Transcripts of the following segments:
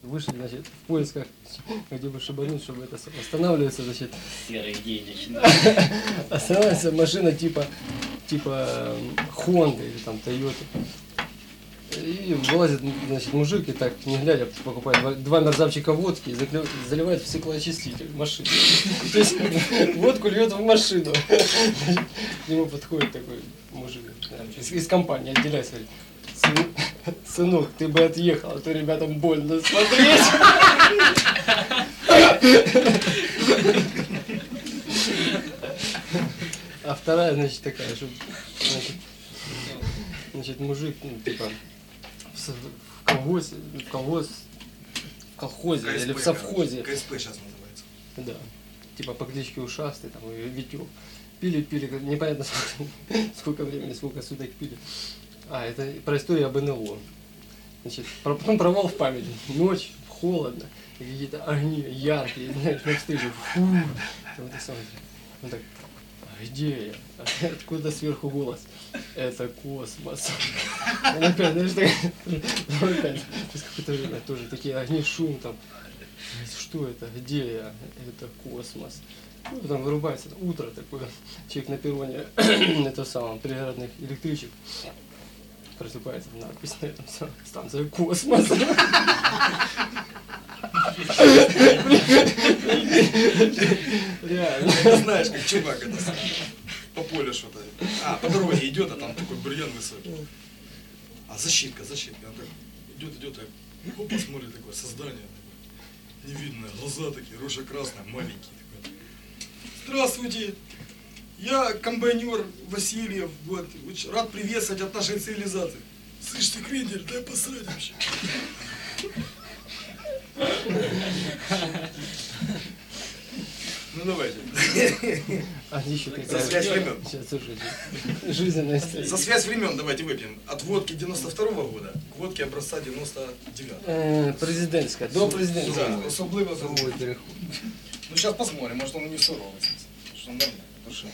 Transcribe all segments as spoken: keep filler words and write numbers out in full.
вышли, значит, в поисках, где бы шибануть, чтобы это останавливается, значит. Серые идеи начинают. Останавливается машина типа, типа Honda или там Toyota. И вылазит, значит, мужик и так, не глядя, покупает два, два мерзавчика водки и заклю- заливает в стеклоочиститель машины. То есть водку льет в машину. К нему подходит такой мужик из, из компании, отделяется, говорит: сынок, ты бы отъехал, а то ребятам больно смотреть. А вторая, значит, такая, что, значит, значит, мужик, ну, типа, в, в колхозе, в колхоз, в колхозе КСП, или в совхозе. КСП сейчас называется. Да. Типа по кличке Ушастый, там, и Витек. Пили, пили, непонятно сколько, сколько времени, сколько суток пили. А, это про историю об эн эл о. Значит, потом провал в память. Ночь, холодно, и какие-то огни яркие, знаешь, навстречу. Фу. Вот и самое. Он так: а где я? Откуда сверху голос? Это космос. Он опять, знаешь, так, опять, через какое-то время тоже такие огни, шум там. Что это? Где я? Это космос. Ну, там вырубается утро такое. Человек на перроне, это самое, пригородных электричек. Просыпается надпись на этом самом: станция космос. Реально. Ты знаешь, как чувак это сам, по полю что-то. А, по дороге идет, а там такой бурьян высокий. А защитка, защитка. Он так идет, идет, и ну, посмотрит, такое создание. Такое, невидное, глаза такие, рожа красная, маленький такой. Здравствуйте, я комбайнер Васильев, вот, очень рад приветствовать от нашей цивилизации. Слышь ты, Крендель, дай посрать вообще. Ну давайте. А еще За связь времен. Сейчас, слушайте, жизненная история. За связь времен давайте выпьем. От водки девяносто второго года к водке образца девяносто девятого. Э, президентская, до президентская. Да, особливо суровий переход. Ну сейчас посмотрим, может он не суровый. Что нормально, душа.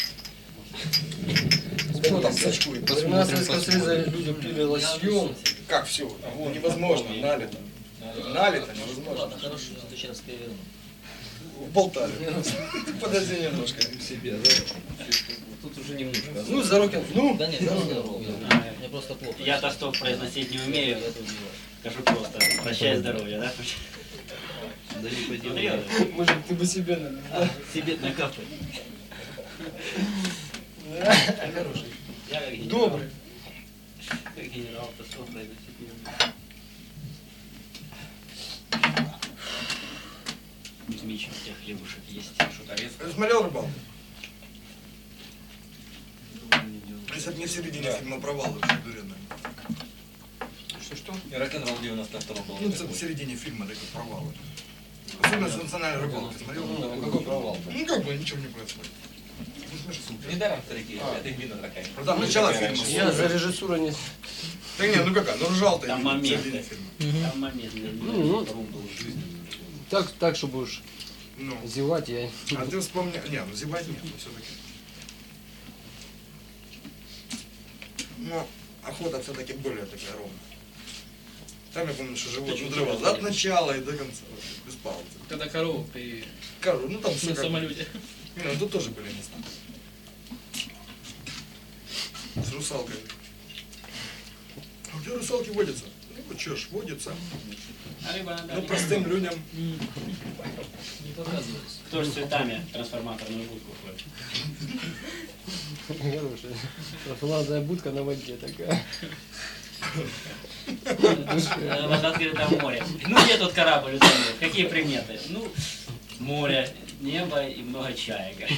Кто там сачкует? Во времена Советского Союза люди пили лосьон. Как все? Невозможно, налито. Налито невозможно. Ладно, хорошо, зато сейчас переверну. В Полтаве. Подожди немножко. Себе, да? Тут уже немножко. Ну, за руки. Ну, Да нет, ну, здорово. Мне просто плохо. Я-то что произносить не умею, скажу просто: прощай здоровья, да? Да не пойдем. Серьезно? может, ты бы себе, наверное, да? Себе накапай. Хороший. Я как генерал. Добрый. Как генерал-то что произносить не умею. Кузьмич, у тебя хлебушек есть, что-то резко. Ты смотрел рыбалку? Если бы не в середине фильма провал, вообще дуренно. Что-что? И рок-н-ролл девяносто второго был. Ну, в середине фильма такой провал. Особенно с национальной рыбалкой. Смотрел? Ну, какой провал? Ну, как бы ничего не происходит. Недаром старики, это глина такая. Ну, там начало фильма. Я за режиссуру не... Да не, ну какая, ну ржал-то Там именно в момент. середине фильма. Там момент. Ну, ну, так, так, чтобы уж Ну, зевать, я... а ты вспомни... Не, ну зевать нет, все-таки. Но охота все-таки более такая ровная. Там я помню, что живот надрывал от начала и до конца, без паузы. Когда корову при... Короче, ну там на все как... самолете. Не, ну тут тоже были места. С русалкой. А где русалки водятся? Ну что ж, водятся. А рыба надо. Ну простым людям. Не показывалось. Кто ж с цветами трансформаторную будку ходит? Хорошая. Профилазная будка на воде такая. Э, В открытом море. Ну где тут корабль утонет? Какие приметы? Ну, море, небо и много чаек.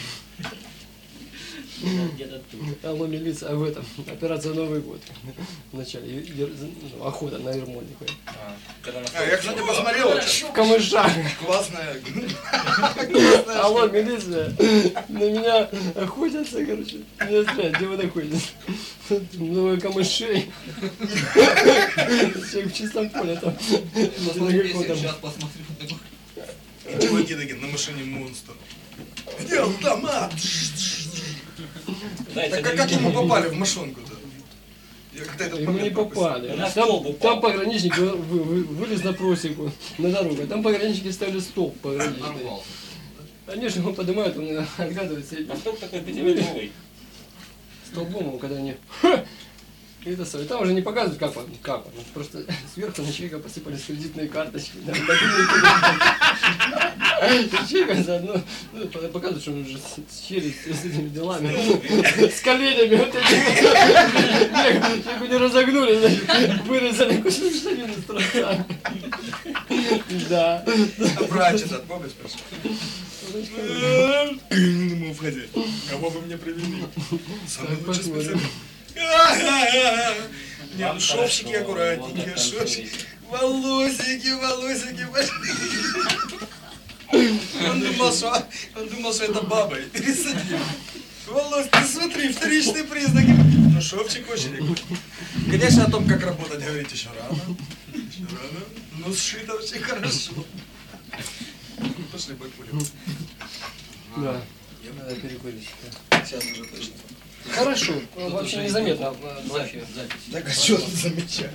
Где-то тут. Алло, милиция, а в этом, операция Новый год. Вначале, е- е- ну, охота на ермольника. А, когда на А, я, кстати, посмотрел. В камышах. Классная. Алло, милиция, на меня охотятся, короче. Меня стреляют, где вы находитесь? Много камышей. Человек в чистом поле там. Посмотрите, сейчас посмотрю. Чуваки такие на машине монстр. Где он там? А? Дайте Так а на как видео. ему попали в машинку-то? Я как-то этот Ему не момент пропустил. попали. На Там, столб упал. там пограничник вы- вы- вы- вылез на просеку, на дорогу. Там пограничники ставили столб пограничный. Нарвался. Они же его поднимают, он оглядывается и А столб такой пятиметровый. столбом его, когда они... Ха! И это самое. Там уже не показывают, как он, как он. Просто сверху на человека посыпались кредитные карточки. Да, мобильные телефоны. Человека заодно ну, показывают, что он уже с челюстью, с этими делами, с коленями вот этими. Человеку не разогнули, значит, вырезали кусок штанины с трусами. Да. А врач этот, помнишь, пришел? Ну, входи. Кого вы мне привели? Самый Так, лучший посмотрим. специалист. Не, ну шовчики аккуратненько, шовчики. Волосики, волосики пошли. Он думал, что, он думал, что это баба, и пересадил. Волос, ты смотри, вторичные признаки. Ну, шовчик очень аккуратный. Конечно, о том, как работать, говорить еще рано. Еще рано. Но сшито очень хорошо. Пошли, бакули. Да. Надо перекурить. Сейчас уже точно. Хорошо, вообще незаметно. Вообще. Так а что тут замечать?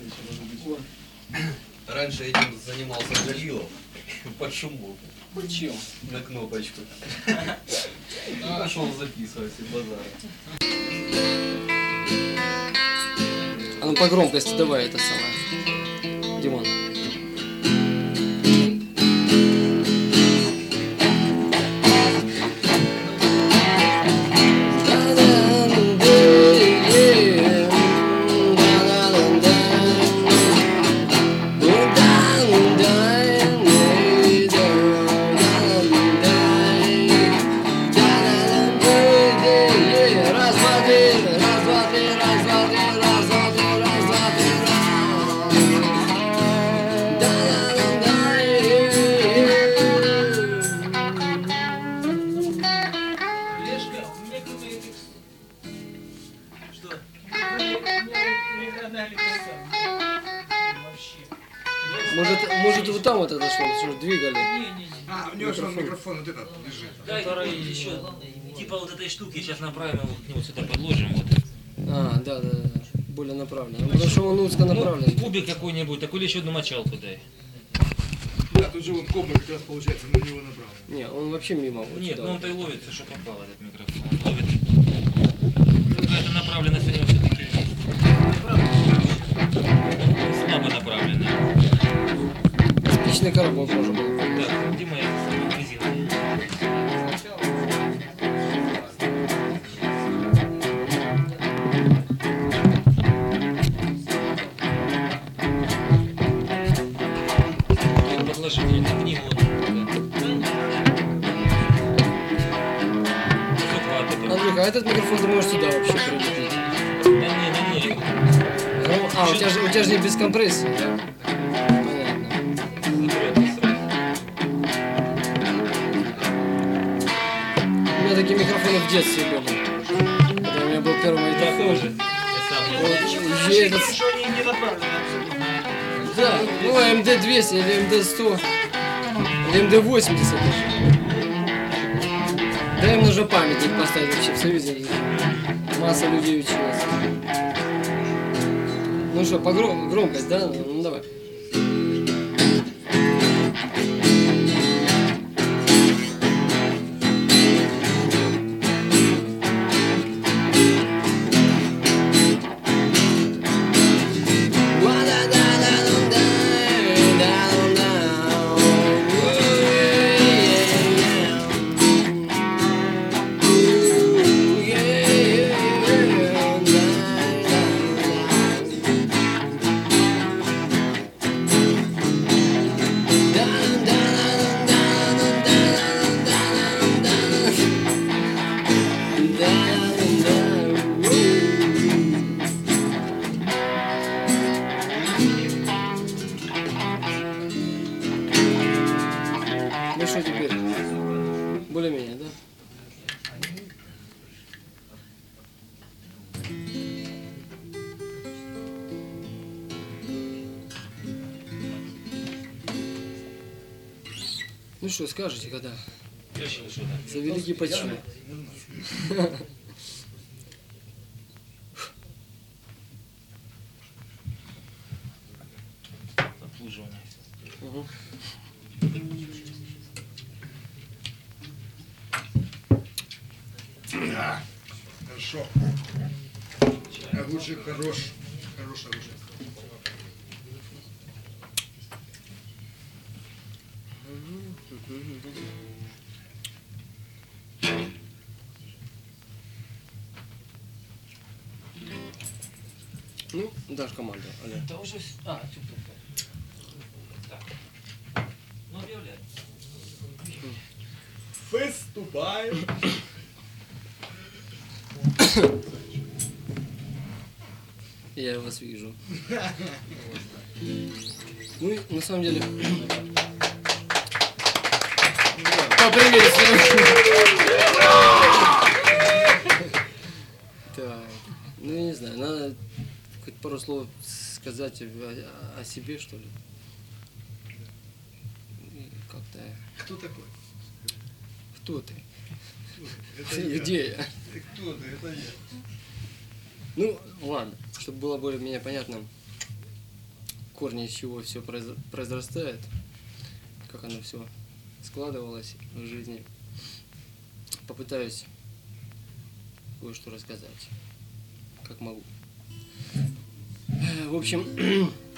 Раньше этим занимался Галилов. Под шумок. Чем? На кнопочку. Пошел записывать из базара. А ну по громкости давай это самое. Димон. Раз, два, три, раз, два, три, раз, два, три, раз, два, три, раз, два, три, Лешка, мне кроме этих... Что? Не канале вообще. Может, может вот там вот это что, что двигали? Не-не-не. А, у него же микрофон вот этот лежит. Который еще типа вот этой штуки сейчас направим его к нему сюда подложим. Вот. А, да, да, да. Более направленно. Ну, потому что он узко направлен. Ну, кубик какой-нибудь, такой или еще одну мочалку дай. Да, тут же вот кобра как раз получается на него направлен. Не, он вообще мимо. Вот Нет, сюда. ну он-то и ловится, что попало этот микрофон. Он ловит. Какая-то направленность у него все-таки слабо направленная. Спичный коробок может быть. Да, где моя резина? Подложи мне на книгу. Андрюха, а этот микрофон ты можешь сюда вообще прилепить? Да не, да не. Ну, а, у тебя же, у тебя же не без компрессии, да? Понятно. У меня такие микрофоны в детстве были. Когда у меня был первый Я микрофон. тоже. Я сам. Вот, и этот- Что они не направлены абсолютно. Да, ну эм дэ двести или эм дэ сто, или эм дэ восемьдесят даже. Да им нужно памятник поставить вообще в Союзе. Масса людей училась. Ну что, по гром- громкость, да? Ну давай. Ну что теперь? Более-менее, да? Ну что, скажете, когда? Решил, что да. За великий почин. Мгм. Да. Хорошо. Огурчик хорош. Хороший огурчик. Ну, дашь команду, Олег. Да уже... с- А, все только. Так. Ну, объявляй. Выступаем. Я вас вижу. Ну, и на самом деле... Поприветствуем! Так, ну я не знаю, надо хоть пару слов сказать о, о себе, что ли. И как-то... Кто такой? Кто ты? Это я. Где я? Кто ты? Это я. Ну, ладно, чтобы было более-менее понятно, корни из чего все произрастает, как оно все складывалось в жизни. Попытаюсь кое-что рассказать, как могу. В общем,